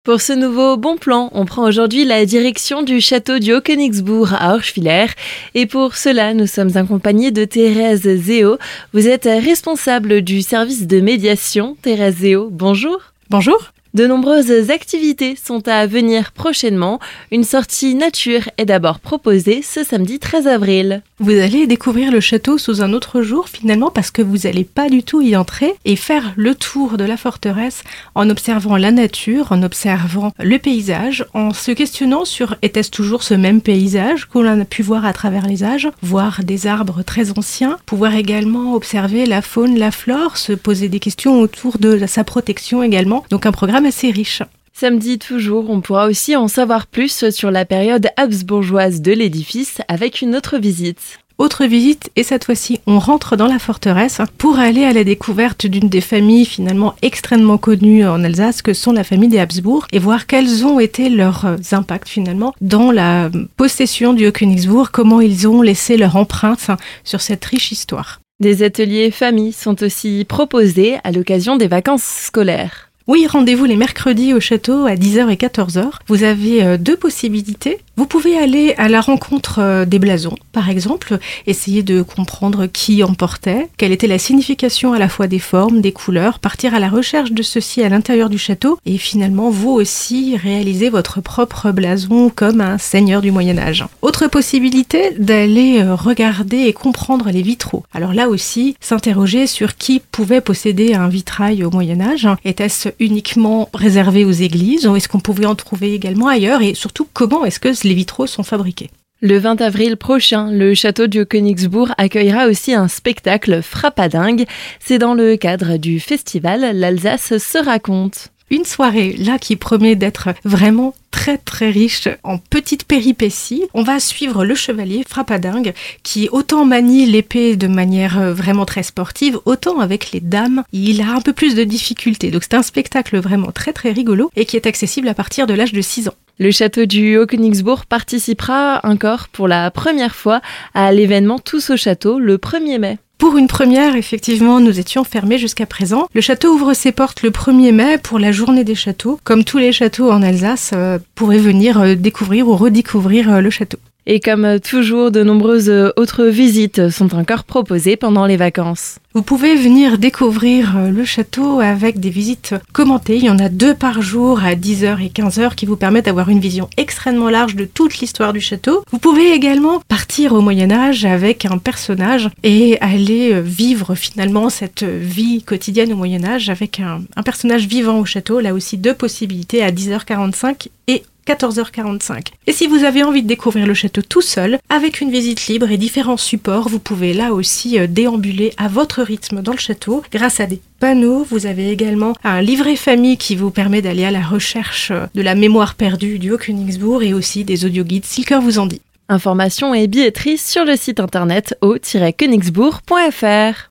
Pour ce nouveau bon plan, on prend aujourd'hui la direction du château du Haut-Königsbourg à Orschwiller. Et pour cela, nous sommes accompagnés de Thérèse Zéo. Vous êtes responsable du service de médiation. Thérèse Zéo, bonjour. Bonjour. De nombreuses activités sont à venir prochainement. Une sortie nature est d'abord proposée ce samedi 13 avril. Vous allez découvrir le château sous un autre jour finalement parce que vous n'allez pas du tout y entrer et faire le tour de la forteresse en observant la nature, en observant le paysage, en se questionnant sur était-ce toujours ce même paysage qu'on a pu voir à travers les âges, voir des arbres très anciens, pouvoir également observer la faune, la flore, se poser des questions autour de sa protection également. Donc un programme assez riche. Samedi toujours, on pourra aussi en savoir plus sur la période habsbourgeoise de l'édifice avec une autre visite. Autre visite, et cette fois-ci, on rentre dans la forteresse pour aller à la découverte d'une des familles finalement extrêmement connues en Alsace, que sont la famille des Habsbourg, et voir quels ont été leurs impacts finalement dans la possession du Haut-Königsbourg, comment ils ont laissé leur empreinte sur cette riche histoire. Des ateliers famille sont aussi proposés à l'occasion des vacances scolaires. Oui, rendez-vous les mercredis au château à 10h et 14h. Vous avez deux possibilités. Vous pouvez aller à la rencontre des blasons, par exemple, essayer de comprendre qui en portait, quelle était la signification à la fois des formes, des couleurs, partir à la recherche de ceci à l'intérieur du château et finalement vous aussi réaliser votre propre blason comme un seigneur du Moyen-Âge. Autre possibilité, d'aller regarder et comprendre les vitraux. Alors là aussi, s'interroger sur qui pouvait posséder un vitrail au Moyen-Âge. Était-ce uniquement réservé aux églises ou est-ce qu'on pouvait en trouver également ailleurs et surtout comment est-ce que les vitraux sont fabriqués. Le 20 avril prochain, le château du Haut-Königsbourg accueillera aussi un spectacle frappadingue. C'est dans le cadre du festival L'Alsace se raconte. Une soirée là qui promet d'être vraiment très très riche en petites péripéties. On va suivre le chevalier frappadingue qui autant manie l'épée de manière vraiment très sportive, autant avec les dames, il a un peu plus de difficultés. Donc c'est un spectacle vraiment très très rigolo et qui est accessible à partir de l'âge de 6 ans. Le château du Haut-Königsbourg participera encore pour la première fois à l'événement Tous au château le 1er mai. Pour une première, effectivement, nous étions fermés jusqu'à présent. Le château ouvre ses portes le 1er mai pour la journée des châteaux. Comme tous les châteaux en Alsace, pourraient venir découvrir ou redécouvrir le château. Et comme toujours, de nombreuses autres visites sont encore proposées pendant les vacances. Vous pouvez venir découvrir le château avec des visites commentées. Il y en a 2 par jour à 10h et 15h qui vous permettent d'avoir une vision extrêmement large de toute l'histoire du château. Vous pouvez également partir au Moyen-Âge avec un personnage et aller vivre finalement cette vie quotidienne au Moyen-Âge avec un personnage vivant au château. Là aussi 2 possibilités à 10h45 et 14h45. Et si vous avez envie de découvrir le château tout seul, avec une visite libre et différents supports, vous pouvez là aussi déambuler à votre rythme dans le château. Grâce à des panneaux, vous avez également un livret famille qui vous permet d'aller à la recherche de la mémoire perdue du Haut-Königsbourg et aussi des audioguides si le cœur vous en dit. Informations et billetterie sur le site internet au-königsbourg.fr.